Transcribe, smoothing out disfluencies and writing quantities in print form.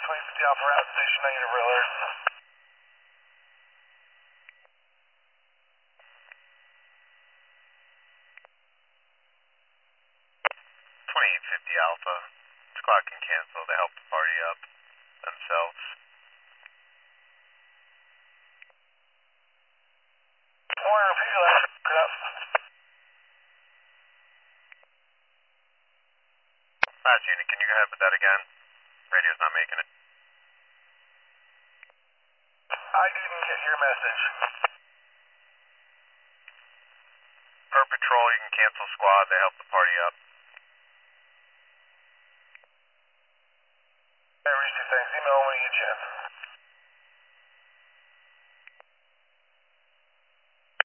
2050 Alpha Route Station, negative alert. 2850 Alpha. Squad can cancel to help the party up themselves. Warner, repeat your last record up. Last unit, can you go ahead with that again? Radio's not making it. I didn't get your message. Per patrol, you can cancel squad. They help the party up. I received, thanks. Email when you get a chance.